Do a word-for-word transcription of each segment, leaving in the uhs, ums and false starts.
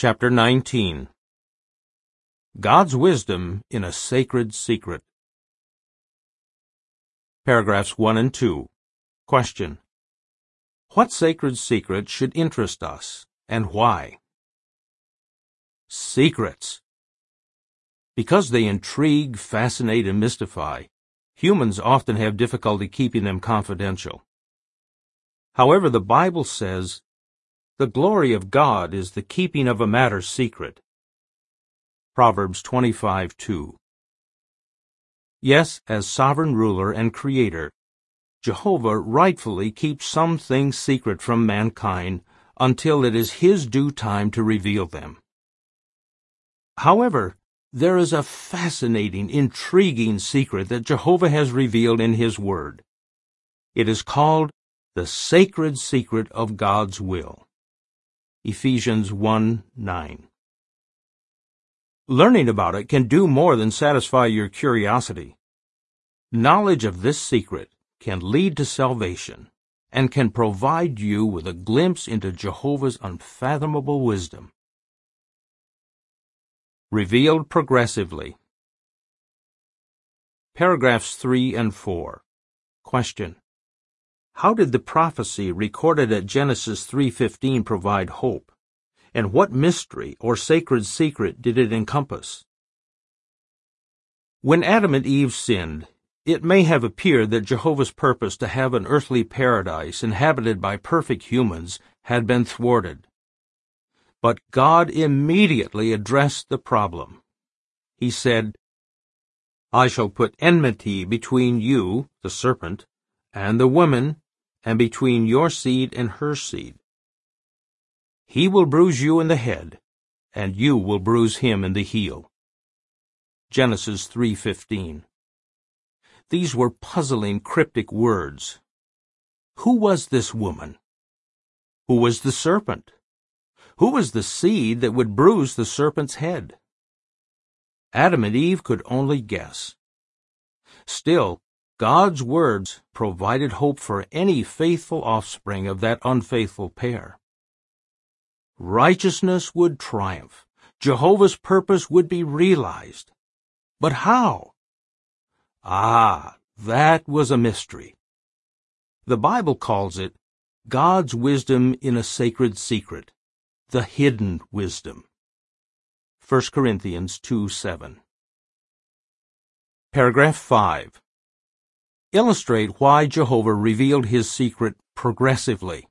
Chapter nineteen. God's Wisdom in a Sacred Secret. Paragraphs one and two. Question. What sacred secret should interest us, and why? Secrets. Because they intrigue, fascinate, and mystify, humans often have difficulty keeping them confidential. However, the Bible says, "The glory of God is the keeping of a matter secret." Proverbs twenty-five two. Yes, as sovereign ruler and creator, Jehovah rightfully keeps some things secret from mankind until it is His due time to reveal them. However, there is a fascinating, intriguing secret that Jehovah has revealed in His Word. It is called the sacred secret of God's will. Ephesians one nine. Learning about it can do more than satisfy your curiosity. Knowledge of this secret can lead to salvation and can provide you with a glimpse into Jehovah's unfathomable wisdom. Revealed progressively. Paragraphs three and four. Question. How did the prophecy recorded at Genesis three fifteen provide hope? And what mystery or sacred secret did it encompass? When Adam and Eve sinned, it may have appeared that Jehovah's purpose to have an earthly paradise inhabited by perfect humans had been thwarted. But God immediately addressed the problem. He said, "I shall put enmity between you, the serpent, and the woman, and between your seed and her seed. He will bruise you in the head, and you will bruise him in the heel." Genesis three fifteen. These were puzzling, cryptic words. Who was this woman? Who was the serpent? Who was the seed that would bruise the serpent's head? Adam and Eve could only guess. Still, God's words provided hope for any faithful offspring of that unfaithful pair. Righteousness would triumph. Jehovah's purpose would be realized. But how? Ah, that was a mystery. The Bible calls it God's wisdom in a sacred secret, the hidden wisdom. First Corinthians two seven. Paragraph five. Illustrate why Jehovah revealed His secret progressively.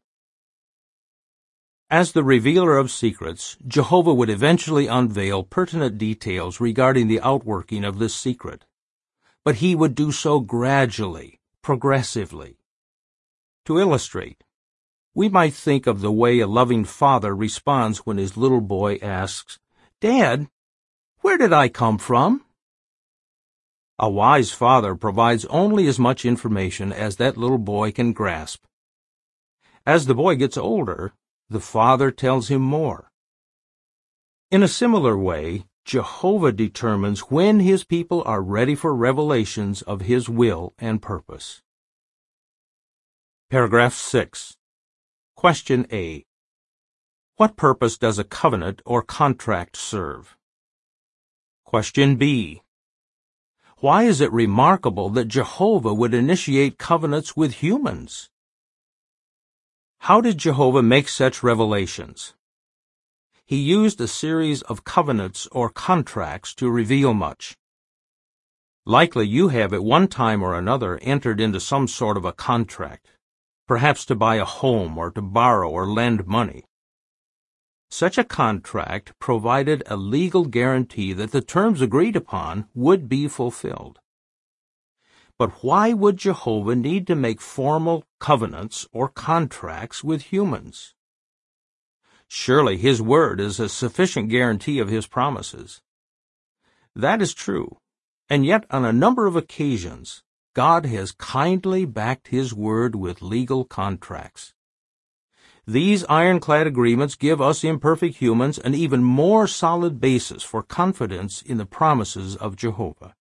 As the revealer of secrets, Jehovah would eventually unveil pertinent details regarding the outworking of this secret. But He would do so gradually, progressively. To illustrate, we might think of the way a loving father responds when his little boy asks, "Dad, where did I come from?" A wise father provides only as much information as that little boy can grasp. As the boy gets older, the Father tells him more. In a similar way, Jehovah determines when His people are ready for revelations of His will and purpose. Paragraph six. Question A. What purpose does a covenant or contract serve? Question B. Why is it remarkable that Jehovah would initiate covenants with humans? How did Jehovah make such revelations? He used a series of covenants or contracts to reveal much. Likely you have at one time or another entered into some sort of a contract, perhaps to buy a home or to borrow or lend money. Such a contract provided a legal guarantee that the terms agreed upon would be fulfilled. But why would Jehovah need to make formal covenants or contracts with humans? Surely His word is a sufficient guarantee of His promises. That is true, and yet on a number of occasions, God has kindly backed His word with legal contracts. These ironclad agreements give us imperfect humans an even more solid basis for confidence in the promises of Jehovah.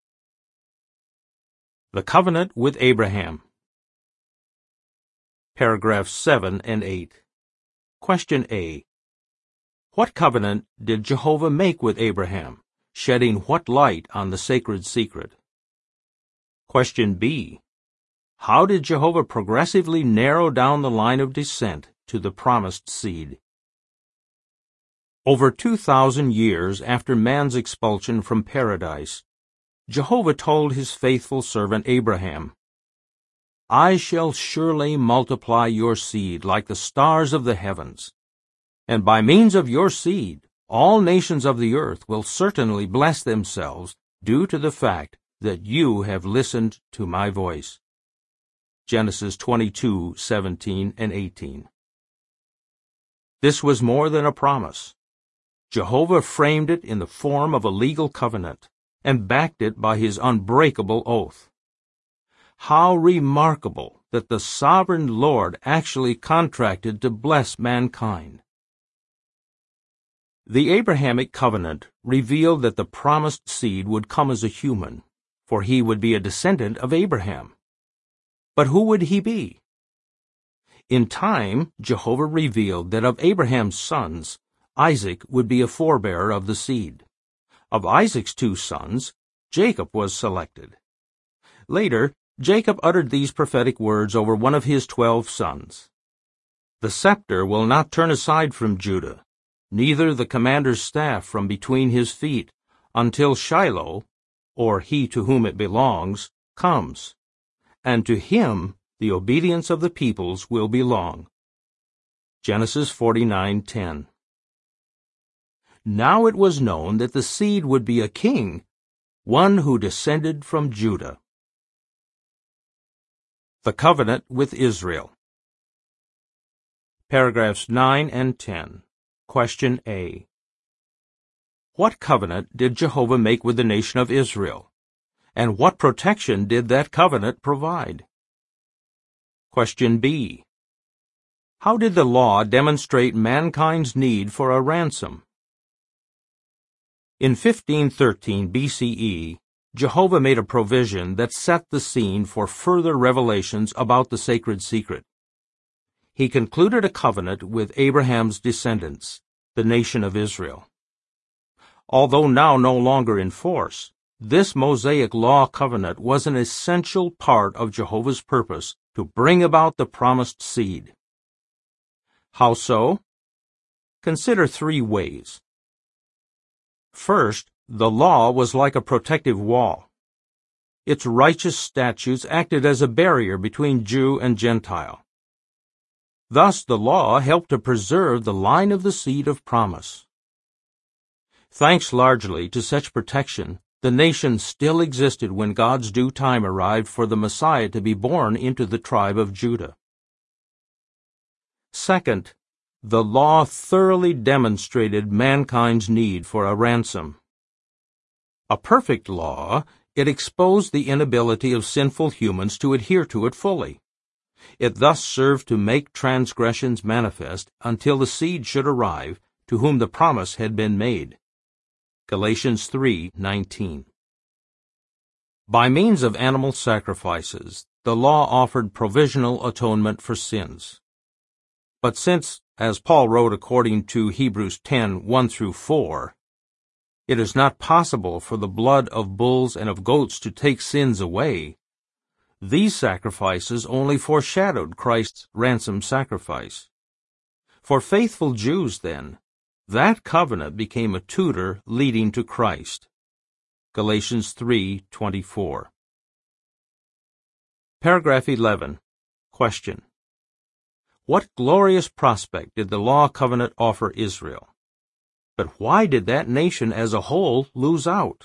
The Covenant with Abraham. Paragraphs seven and eight. Question A. What covenant did Jehovah make with Abraham, shedding what light on the sacred secret? Question B. How did Jehovah progressively narrow down the line of descent to the promised seed? Over two thousand years after man's expulsion from paradise, Jehovah told his faithful servant Abraham, "I shall surely multiply your seed like the stars of the heavens, and by means of your seed all nations of the earth will certainly bless themselves due to the fact that you have listened to my voice." Genesis twenty-two, seventeen and eighteen. This was more than a promise. Jehovah framed it in the form of a legal covenant and backed it by his unbreakable oath. How remarkable that the sovereign Lord actually contracted to bless mankind. The Abrahamic covenant revealed that the promised seed would come as a human, for he would be a descendant of Abraham. But who would he be? In time, Jehovah revealed that of Abraham's sons, Isaac would be a forebearer of the seed. Of Isaac's two sons, Jacob was selected. Later, Jacob uttered these prophetic words over one of his twelve sons. "The scepter will not turn aside from Judah, neither the commander's staff from between his feet, until Shiloh, or he to whom it belongs, comes, and to him the obedience of the peoples will belong." Genesis forty-nine ten. Now it was known that the seed would be a king, one who descended from Judah. The Covenant with Israel. Paragraphs nine and ten. Question A. What covenant did Jehovah make with the nation of Israel, and what protection did that covenant provide? Question B. How did the law demonstrate mankind's need for a ransom? In fifteen thirteen B C E, Jehovah made a provision that set the scene for further revelations about the sacred secret. He concluded a covenant with Abraham's descendants, the nation of Israel. Although now no longer in force, this Mosaic law covenant was an essential part of Jehovah's purpose to bring about the promised seed. How so? Consider three ways. First, the law was like a protective wall. Its righteous statutes acted as a barrier between Jew and Gentile. Thus the law helped to preserve the line of the seed of promise. Thanks largely to such protection, the nation still existed when God's due time arrived for the Messiah to be born into the tribe of Judah. Second, the law thoroughly demonstrated mankind's need for a ransom. A perfect law, it exposed the inability of sinful humans to adhere to it fully. It thus served to make transgressions manifest until the seed should arrive, to whom the promise had been made. Galatians three nineteen. By means of animal sacrifices, the law offered provisional atonement for sins. But since, as Paul wrote according to Hebrews ten one through four, it is not possible for the blood of bulls and of goats to take sins away, these sacrifices only foreshadowed Christ's ransom sacrifice. For faithful Jews, then, that covenant became a tutor leading to Christ. Galatians three twenty-four. Paragraph eleven. Question. What glorious prospect did the law covenant offer Israel? But why did that nation as a whole lose out?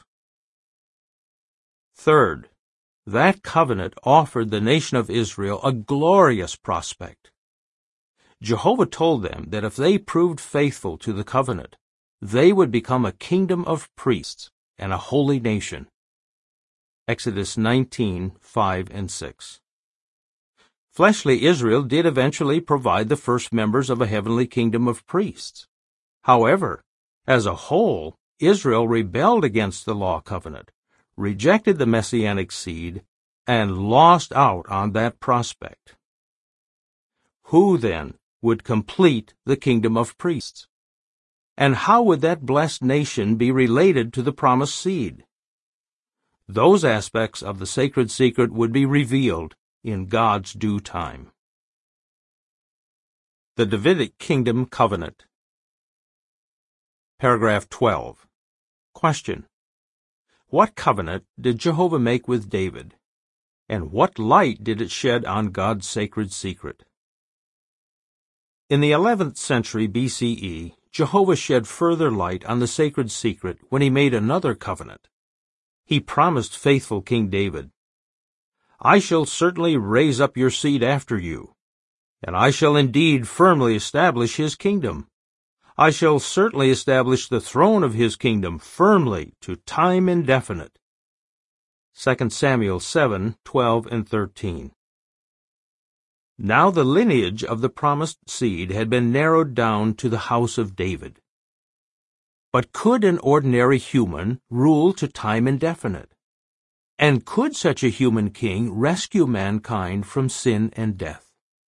Third, that covenant offered the nation of Israel a glorious prospect. Jehovah told them that if they proved faithful to the covenant, they would become a kingdom of priests and a holy nation. Exodus nineteen five and six. Fleshly Israel did eventually provide the first members of a heavenly kingdom of priests. However, as a whole, Israel rebelled against the law covenant, rejected the messianic seed, and lost out on that prospect. Who, then, would complete the kingdom of priests? And how would that blessed nation be related to the promised seed? Those aspects of the sacred secret would be revealed in God's due time. The Davidic Kingdom Covenant. Paragraph twelve. Question. What covenant did Jehovah make with David, and what light did it shed on God's sacred secret? In the eleventh century B C E, Jehovah shed further light on the sacred secret when he made another covenant. He promised faithful King David, "I shall certainly raise up your seed after you, and I shall indeed firmly establish his kingdom. I shall certainly establish the throne of his kingdom firmly to time indefinite." Second Samuel seven, twelve and thirteen. Now the lineage of the promised seed had been narrowed down to the house of David. But could an ordinary human rule to time indefinite? And could such a human king rescue mankind from sin and death?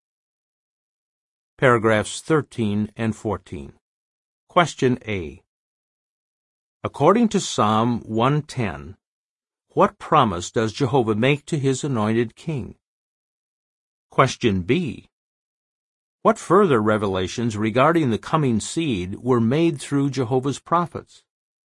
Paragraphs thirteen and fourteen. Question A. According to Psalm one ten, what promise does Jehovah make to his anointed king? Question B. What further revelations regarding the coming seed were made through Jehovah's prophets?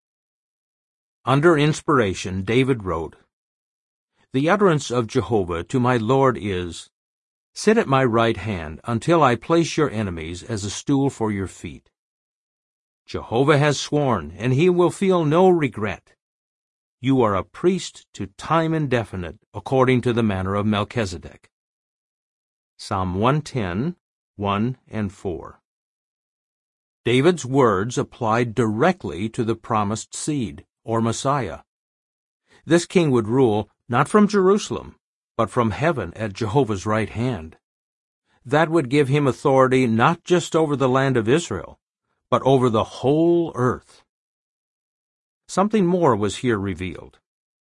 Under inspiration, David wrote, "The utterance of Jehovah to my Lord is, Sit at my right hand until I place your enemies as a stool for your feet. Jehovah has sworn, and he will feel no regret. You are a priest to time indefinite, according to the manner of Melchizedek." Psalm one ten, one and four. David's words applied directly to the promised seed, or Messiah. This king would rule not from Jerusalem, but from heaven at Jehovah's right hand. That would give him authority not just over the land of Israel, but over the whole earth. Something more was here revealed.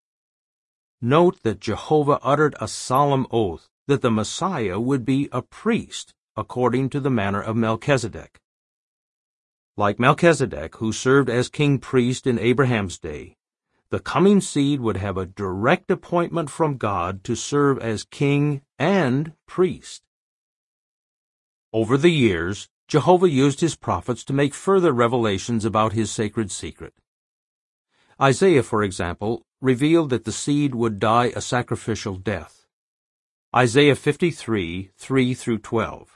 Note that Jehovah uttered a solemn oath that the Messiah would be a priest according to the manner of Melchizedek. Like Melchizedek, who served as king-priest in Abraham's day, the coming seed would have a direct appointment from God to serve as king and priest. Over the years, Jehovah used his prophets to make further revelations about his sacred secret. Isaiah, for example, revealed that the seed would die a sacrificial death. Isaiah fifty-three, three through twelve.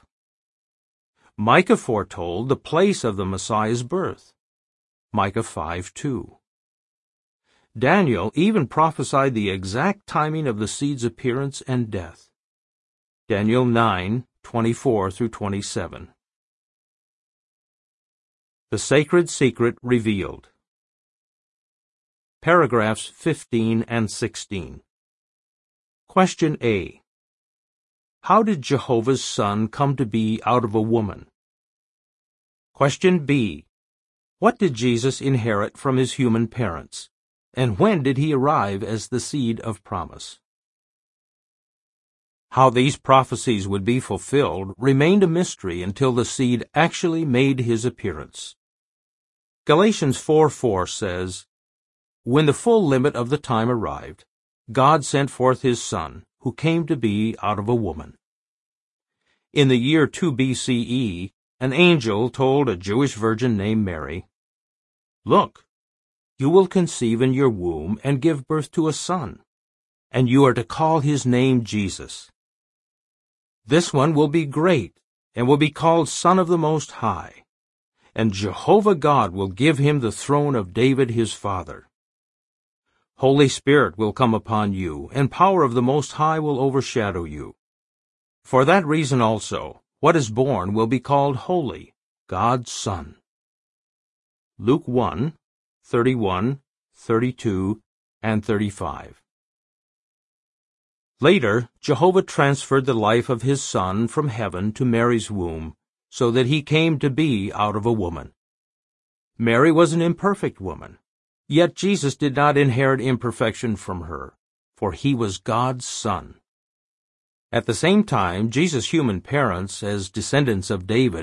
Micah foretold the place of the Messiah's birth. Micah five, two. Daniel even prophesied the exact timing of the seed's appearance and death. Daniel nine, twenty-four through twenty-seven. The Sacred Secret Revealed. Paragraphs fifteen and sixteen. Question A. How did Jehovah's Son come to be out of a woman? Question B. What did Jesus inherit from his human parents? And when did he arrive as the seed of promise? How these prophecies would be fulfilled remained a mystery until the seed actually made his appearance. Galatians four four says, "When the full limit of the time arrived, God sent forth his Son, who came to be out of a woman." In the year two B C E, an angel told a Jewish virgin named Mary, "Look, you will conceive in your womb and give birth to a son, and you are to call his name Jesus. This one will be great, and will be called Son of the Most High, and Jehovah God will give him the throne of David his father. Holy Spirit will come upon you, and power of the Most High will overshadow you. For that reason also, what is born will be called Holy, God's Son." Luke one, thirty-one, thirty-two, and thirty-five. Later, Jehovah transferred the life of his Son from heaven to Mary's womb, so that he came to be out of a woman. Mary was an imperfect woman, yet Jesus did not inherit imperfection from her, for he was God's Son. At the same time, Jesus' human parents, as descendants of David,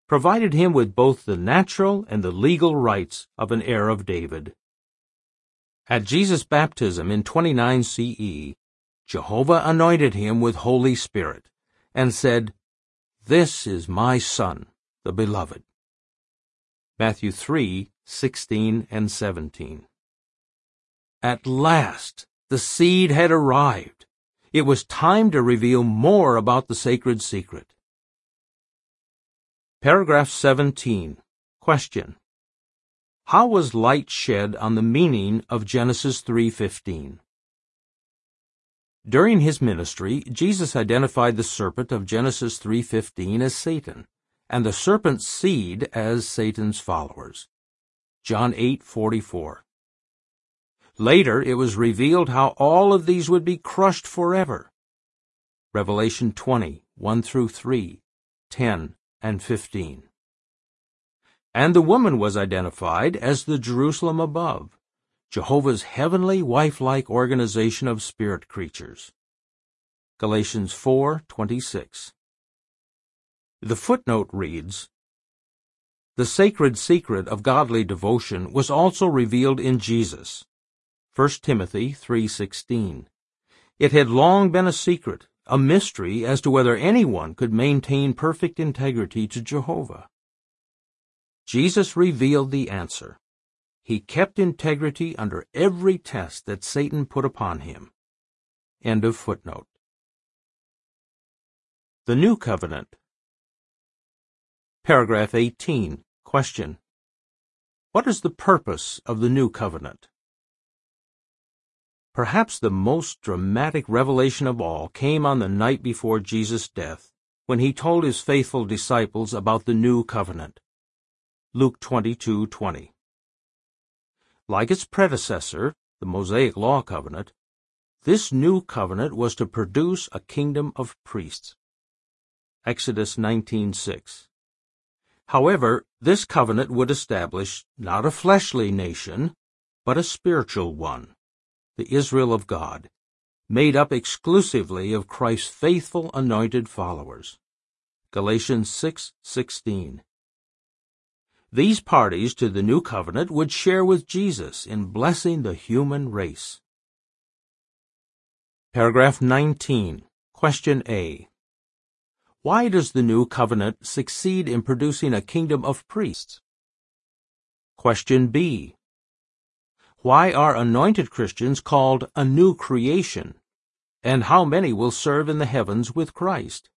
provided him with both the natural and the legal rights of an heir of David. At Jesus' baptism in twenty-nine C E, Jehovah anointed him with Holy Spirit, and said, "This is my Son, the Beloved." Matthew three, sixteen and seventeen. At last, the seed had arrived. It was time to reveal more about the sacred secret. Paragraph seventeen. Question. How was light shed on the meaning of Genesis three fifteen? During his ministry, Jesus identified the serpent of Genesis three fifteen as Satan, and the serpent's seed as Satan's followers. John eight forty-four. Later, it was revealed how all of these would be crushed forever. Revelation twenty, one through three, ten, and fifteen. And the woman was identified as the Jerusalem above, Jehovah's heavenly wife-like organization of spirit creatures. Galatians four twenty-six. The footnote reads, "The sacred secret of godly devotion was also revealed in Jesus." First Timothy three sixteen. It had long been a secret, a mystery as to whether anyone could maintain perfect integrity to Jehovah. Jesus revealed the answer. He kept integrity under every test that Satan put upon him. End of footnote. The New Covenant. Paragraph eighteen. Question. What is the purpose of the New Covenant? Perhaps the most dramatic revelation of all came on the night before Jesus' death, when he told his faithful disciples about the New Covenant. Luke twenty-two twenty. Like its predecessor, the Mosaic Law Covenant, this New Covenant was to produce a kingdom of priests. Exodus nineteen six. However, this covenant would establish not a fleshly nation, but a spiritual one, the Israel of God, made up exclusively of Christ's faithful anointed followers. Galatians six sixteen. These parties to the new covenant would share with Jesus in blessing the human race. Paragraph nineteen. Question A. Why does the new covenant succeed in producing a kingdom of priests? Question B. Why are anointed Christians called a new creation, and how many will serve in the heavens with Christ?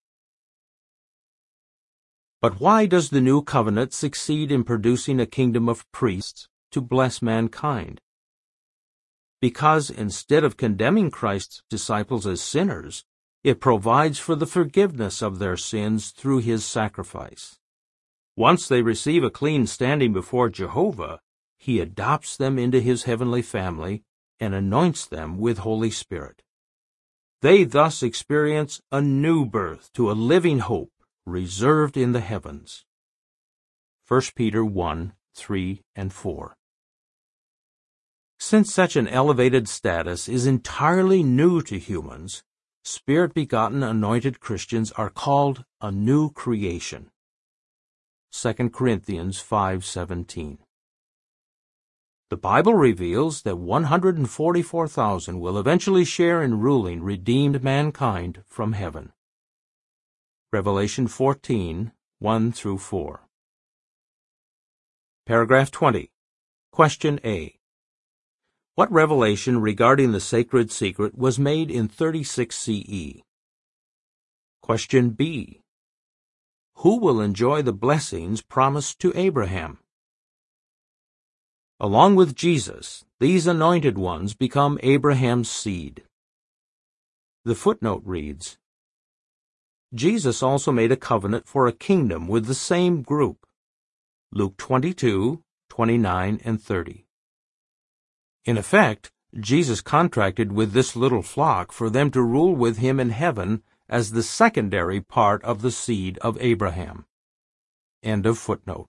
But why does the new covenant succeed in producing a kingdom of priests to bless mankind? Because instead of condemning Christ's disciples as sinners, it provides for the forgiveness of their sins through his sacrifice. Once they receive a clean standing before Jehovah, he adopts them into his heavenly family and anoints them with Holy Spirit. They thus experience a new birth to a living hope reserved in the heavens. First Peter one, three, and four. Since such an elevated status is entirely new to humans, Spirit-begotten anointed Christians are called a new creation. Second Corinthians five seventeen. The Bible reveals that one hundred forty-four thousand will eventually share in ruling redeemed mankind from heaven. Revelation fourteen, one through four. Paragraph twenty. Question A. What revelation regarding the sacred secret was made in thirty-six C E? Question B. Who will enjoy the blessings promised to Abraham? Along with Jesus, these anointed ones become Abraham's seed. The footnote reads, Jesus also made a covenant for a kingdom with the same group. Luke twenty-two, twenty-nine, and thirty. In effect, Jesus contracted with this little flock for them to rule with him in heaven as the secondary part of the seed of Abraham. End of footnote.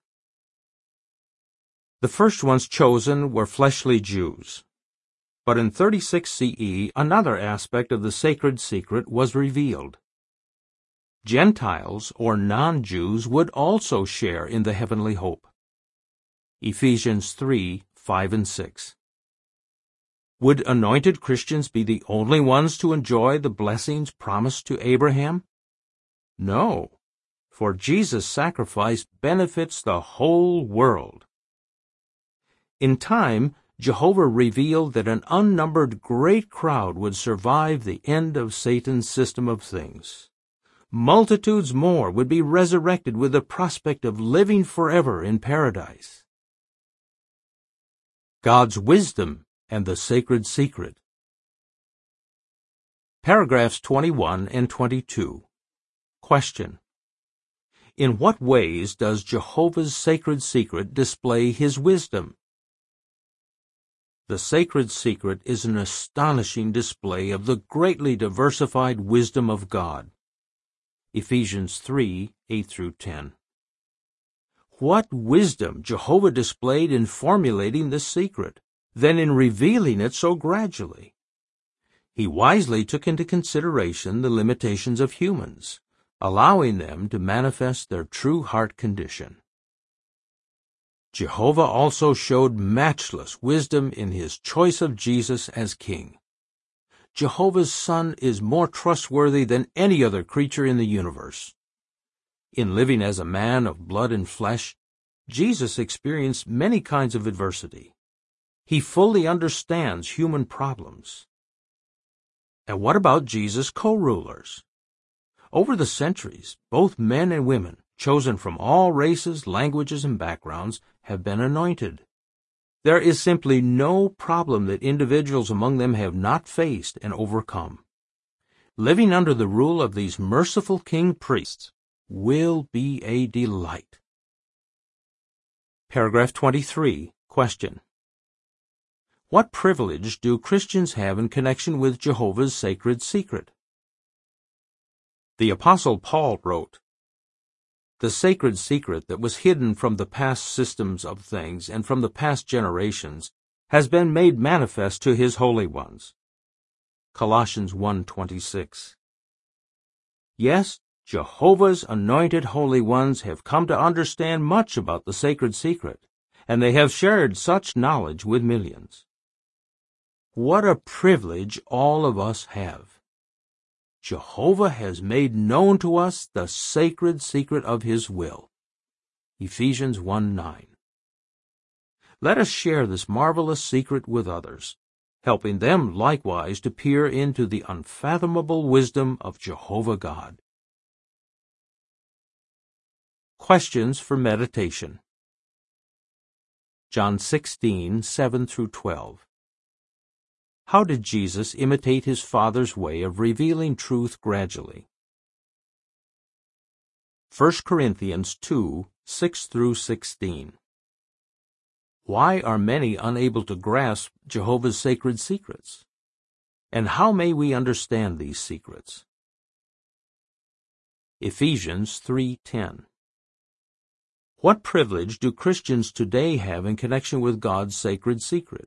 The first ones chosen were fleshly Jews. But in thirty-six C E, another aspect of the sacred secret was revealed. Gentiles or non-Jews would also share in the heavenly hope. Ephesians three, five and six. Would anointed Christians be the only ones to enjoy the blessings promised to Abraham? No, for Jesus' sacrifice benefits the whole world. In time, Jehovah revealed that an unnumbered great crowd would survive the end of Satan's system of things. Multitudes more would be resurrected with the prospect of living forever in paradise. God's wisdom and the sacred secret. Paragraphs twenty-one and twenty-two. Question. In what ways does Jehovah's sacred secret display his wisdom? The sacred secret is an astonishing display of the greatly diversified wisdom of God. Ephesians three, eight through ten. What wisdom Jehovah displayed in formulating this secret, then in revealing it so gradually. He wisely took into consideration the limitations of humans, allowing them to manifest their true heart condition. Jehovah also showed matchless wisdom in his choice of Jesus as king. Jehovah's Son is more trustworthy than any other creature in the universe. In living as a man of blood and flesh, Jesus experienced many kinds of adversity. He fully understands human problems. And what about Jesus' co-rulers? Over the centuries, both men and women, chosen from all races, languages, and backgrounds, have been anointed. There is simply no problem that individuals among them have not faced and overcome. Living under the rule of these merciful king priests will be a delight. Paragraph twenty-three. Question. What privilege do Christians have in connection with Jehovah's sacred secret? The Apostle Paul wrote, "The sacred secret that was hidden from the past systems of things and from the past generations has been made manifest to his holy ones." Colossians one twenty-six. Yes, Jehovah's anointed holy ones have come to understand much about the sacred secret, and they have shared such knowledge with millions. What a privilege all of us have! Jehovah has made known to us the sacred secret of his will. Ephesians one nine. Let us share this marvelous secret with others, helping them likewise to peer into the unfathomable wisdom of Jehovah God. Questions for meditation. John sixteen, seven through twelve. How did Jesus imitate his Father's way of revealing truth gradually? First Corinthians two, six through sixteen. Why are many unable to grasp Jehovah's sacred secrets? And how may we understand these secrets? Ephesians three ten. What privilege do Christians today have in connection with God's sacred secret?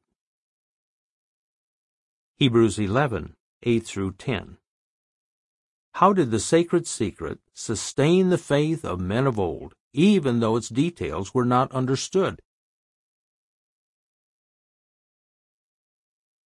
Hebrews eleven, eight through ten. How did the sacred secret sustain the faith of men of old, even though its details were not understood?